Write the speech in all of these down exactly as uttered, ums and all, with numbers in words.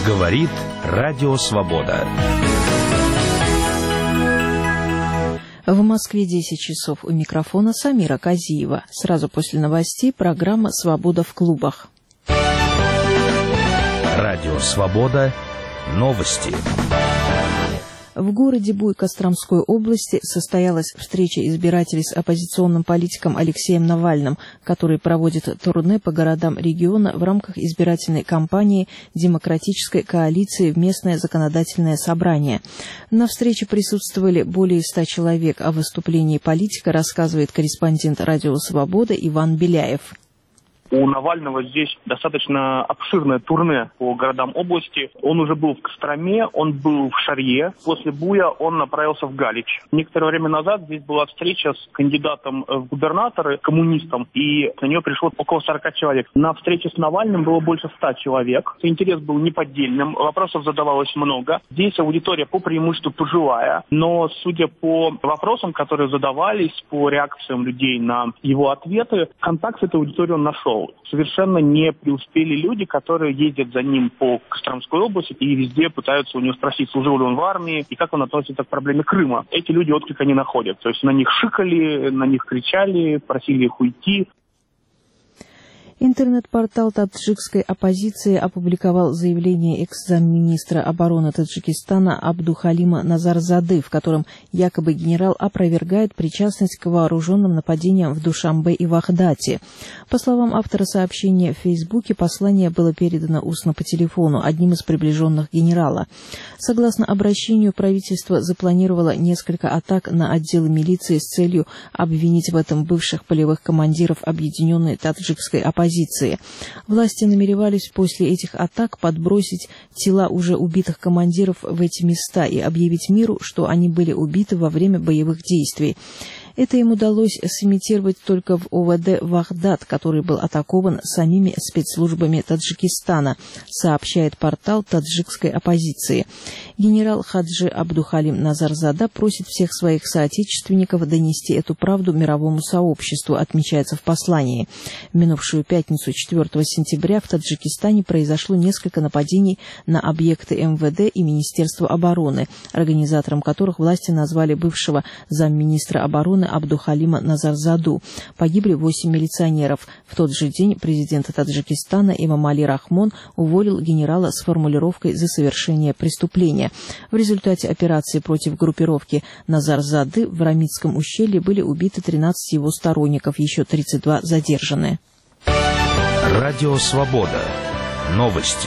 Говорит Радио Свобода. В Москве десять часов. У микрофона Самира Казиева. Сразу после новостей программа «Свобода в клубах». Радио Свобода. Новости. В городе Буй Костромской области состоялась встреча избирателей с оппозиционным политиком Алексеем Навальным, который проводит турне по городам региона в рамках избирательной кампании Демократической коалиции в местное законодательное собрание. На встрече присутствовали более ста человек. О выступлении политика рассказывает корреспондент Радио Свобода Иван Беляев. У Навального здесь достаточно обширное турне по городам области. Он уже был в Костроме, он был в Шарье. После Буя он направился в Галич. Некоторое время назад здесь была встреча с кандидатом в губернаторы, коммунистом, и на нее пришло около сорока человек. На встрече с Навальным было больше ста человек. Интерес был неподдельным, вопросов задавалось много. Здесь аудитория по преимуществу пожилая, но судя по вопросам, которые задавались, по реакциям людей на его ответы, контакт с этой аудиторией он нашел. Совершенно не преуспели люди, которые ездят за ним по Костромской области и везде пытаются у него спросить, служил ли он в армии и как он относится к проблеме Крыма. Эти люди отклика не находят. То есть на них шикали, на них кричали, просили их уйти. Интернет-портал таджикской оппозиции опубликовал заявление экс-замминистра обороны Таджикистана Абдухалима Назарзады, в котором якобы генерал опровергает причастность к вооруженным нападениям в Душанбе и Вахдате. По словам автора сообщения в Фейсбуке, послание было передано устно по телефону одним из приближенных генерала. Согласно обращению, правительство запланировало несколько атак на отделы милиции с целью обвинить в этом бывших полевых командиров объединенной таджикской оппозиции. Власти намеревались после этих атак подбросить тела уже убитых командиров в эти места и объявить миру, что они были убиты во время боевых действий. Это им удалось сымитировать только в ОВД Вахдат, который был атакован самими спецслужбами Таджикистана, сообщает портал таджикской оппозиции. Генерал Хаджи Абдухалим Назарзада просит всех своих соотечественников донести эту правду мировому сообществу, отмечается в послании. В минувшую пятницу, четвёртого сентября, в Таджикистане произошло несколько нападений на объекты эм вэ дэ и Министерства обороны, организатором которых власти назвали бывшего замминистра обороны Абдухалима Назарзаду. Погибли восемь милиционеров. В тот же день президент Таджикистана Эмомали Рахмон уволил генерала с формулировкой «за совершение преступления». В результате операции против группировки Назарзады в Рамитском ущелье были убиты тринадцать его сторонников, еще тридцать два задержаны. Радио Свобода. Новости.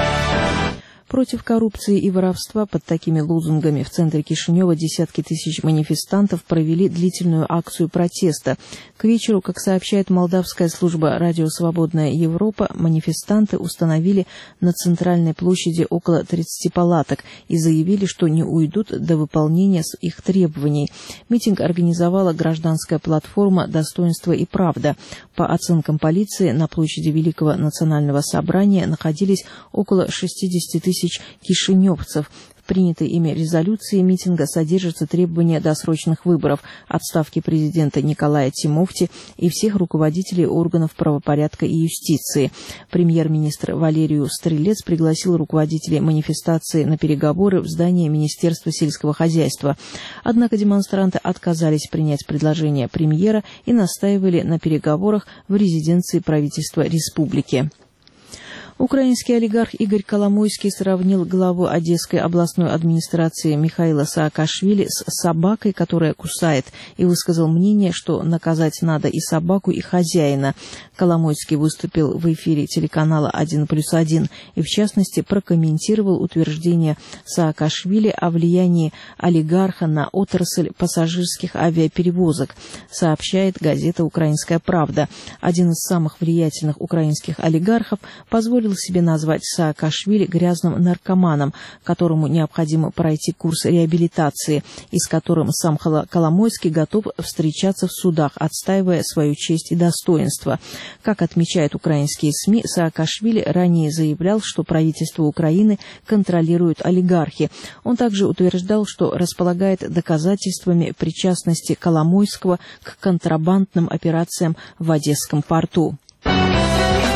Против коррупции и воровства под такими лозунгами в центре Кишинева десятки тысяч манифестантов провели длительную акцию протеста. К вечеру, как сообщает молдавская служба «Радио Свободная Европа», манифестанты установили на центральной площади около тридцати палаток и заявили, что не уйдут до выполнения их требований. Митинг организовала гражданская платформа «Достоинство и правда». По оценкам полиции, на площади Великого национального собрания находились около шестидесяти тысяч кишиневцев. В принятой ими резолюции митинга содержатся требования досрочных выборов, отставки президента Николая Тимофти и всех руководителей органов правопорядка и юстиции. Премьер-министр Валерию Стрелец пригласил руководителей манифестации на переговоры в здание Министерства сельского хозяйства. Однако демонстранты отказались принять предложение премьера и настаивали на переговорах в резиденции правительства республики. Украинский олигарх Игорь Коломойский сравнил главу Одесской областной администрации Михаила Саакашвили с собакой, которая кусает, и высказал мнение, что наказать надо и собаку, и хозяина. Коломойский выступил в эфире телеканала один плюс один и, в частности, прокомментировал утверждение Саакашвили о влиянии олигарха на отрасль пассажирских авиаперевозок, сообщает газета «Украинская правда». Один из самых влиятельных украинских олигархов позволил себе назвать Саакашвили грязным наркоманом, которому необходимо пройти курс реабилитации, и с которым сам Коломойский готов встречаться в судах, отстаивая свою честь и достоинство. Как отмечают украинские СМИ, Саакашвили ранее заявлял, что правительство Украины контролируют олигархи. Он также утверждал, что располагает доказательствами причастности Коломойского к контрабандным операциям в Одесском порту.